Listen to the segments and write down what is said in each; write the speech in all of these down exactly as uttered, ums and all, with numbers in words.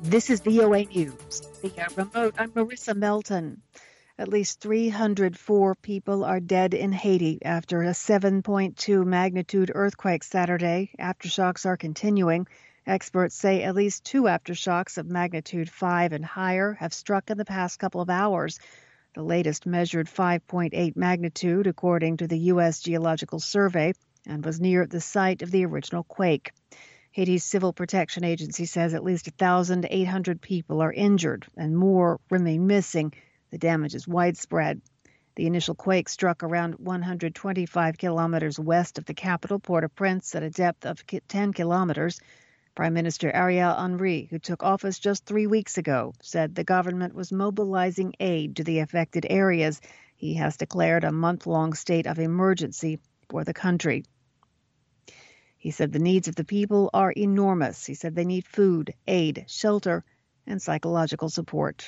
This is V O A News. Via remote, I'm Marissa Melton. At least three hundred four people are dead in Haiti after a seven point two magnitude earthquake Saturday. Aftershocks are continuing. Experts say at least two aftershocks of magnitude five and higher have struck in the past couple of hours. The latest measured five point eight magnitude, according to the U S Geological Survey, and was near the site of the original quake. Haiti's Civil Protection Agency says at least one thousand eight hundred people are injured and more remain missing. The damage is widespread. The initial quake struck around one hundred twenty-five kilometers west of the capital, Port-au-Prince, at a depth of ten kilometers. Prime Minister Ariel Henry, who took office just three weeks ago, said the government was mobilizing aid to the affected areas. He has declared a month-long state of emergency for the country. He said the needs of the people are enormous. He said they need food, aid, shelter, and psychological support.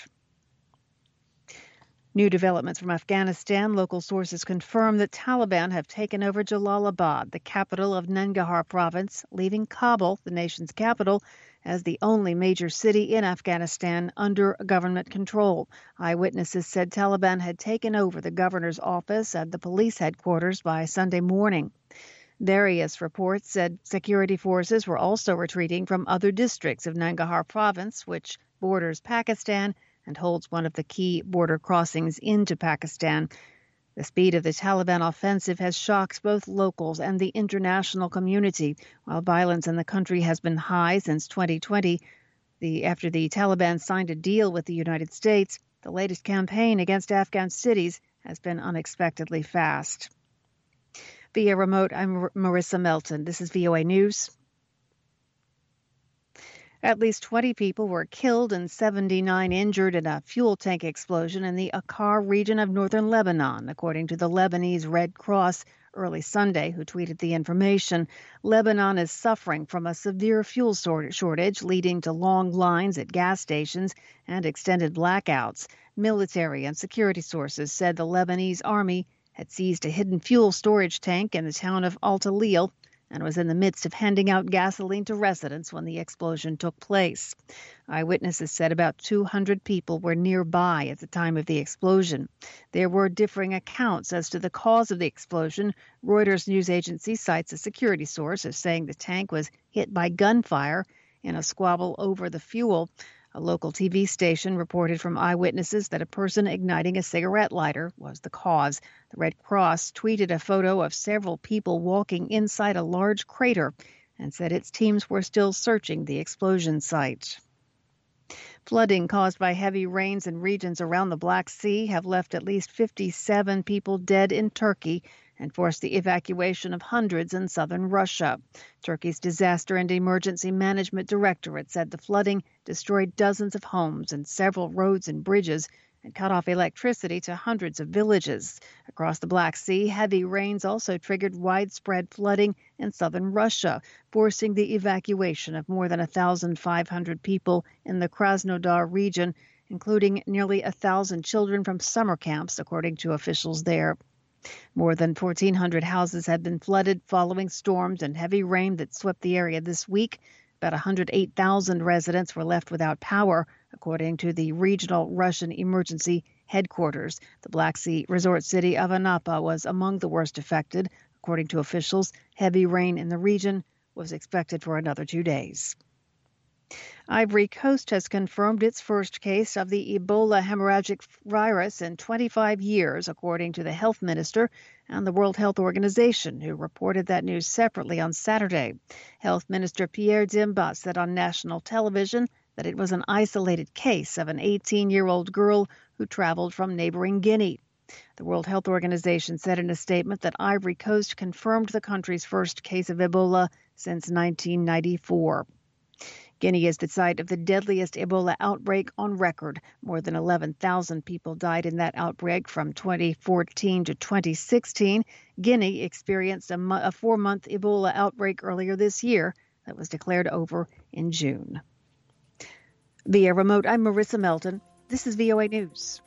New developments from Afghanistan. Local sources confirm that Taliban have taken over Jalalabad, the capital of Nangarhar province, leaving Kabul, the nation's capital, as the only major city in Afghanistan under government control. Eyewitnesses said Taliban had taken over the governor's office and the police headquarters by Sunday morning. Various reports said security forces were also retreating from other districts of Nangarhar province, which borders Pakistan and holds one of the key border crossings into Pakistan. The speed of the Taliban offensive has shocked both locals and the international community. While violence in the country has been high since twenty twenty, the, after the Taliban signed a deal with the United States, the latest campaign against Afghan cities has been unexpectedly fast. Via remote, I'm Marissa Melton. This is V O A News. At least twenty people were killed and seventy-nine injured in a fuel tank explosion in the Akkar region of northern Lebanon, according to the Lebanese Red Cross early Sunday, who tweeted the information. Lebanon is suffering from a severe fuel shortage, leading to long lines at gas stations and extended blackouts. Military and security sources said the Lebanese army had seized a hidden fuel storage tank in the town of Al-Talil and was in the midst of handing out gasoline to residents when the explosion took place. Eyewitnesses said about two hundred people were nearby at the time of the explosion. There were differing accounts as to the cause of the explosion. Reuters news agency cites a security source as saying the tank was hit by gunfire in a squabble over the fuel. A local T V station reported from eyewitnesses that a person igniting a cigarette lighter was the cause. The Red Cross tweeted a photo of several people walking inside a large crater and said its teams were still searching the explosion site. Flooding caused by heavy rains in regions around the Black Sea have left at least fifty-seven people dead in Turkey and forced the evacuation of hundreds in southern Russia. Turkey's Disaster and Emergency Management Directorate said the flooding destroyed dozens of homes and several roads and bridges and cut off electricity to hundreds of villages. Across the Black Sea, heavy rains also triggered widespread flooding in southern Russia, forcing the evacuation of more than one thousand five hundred people in the Krasnodar region, including nearly one thousand children from summer camps, according to officials there. More than fourteen hundred houses have been flooded following storms and heavy rain that swept the area this week. About one hundred eight thousand residents were left without power, according to the regional Russian emergency headquarters. The Black Sea resort city of Anapa was among the worst affected. According to officials, heavy rain in the region was expected for another two days. Ivory Coast has confirmed its first case of the Ebola hemorrhagic virus in twenty-five years, according to the health minister and the World Health Organization, who reported that news separately on Saturday. Health Minister Pierre Dimba said on national television that it was an isolated case of an eighteen-year-old girl who traveled from neighboring Guinea. The World Health Organization said in a statement that Ivory Coast confirmed the country's first case of Ebola since nineteen ninety-four. Guinea is the site of the deadliest Ebola outbreak on record. More than eleven thousand people died in that outbreak from twenty fourteen to twenty sixteen. Guinea experienced a, mo- a four-month Ebola outbreak earlier this year that was declared over in June. Via remote, I'm Marissa Melton. This is V O A News.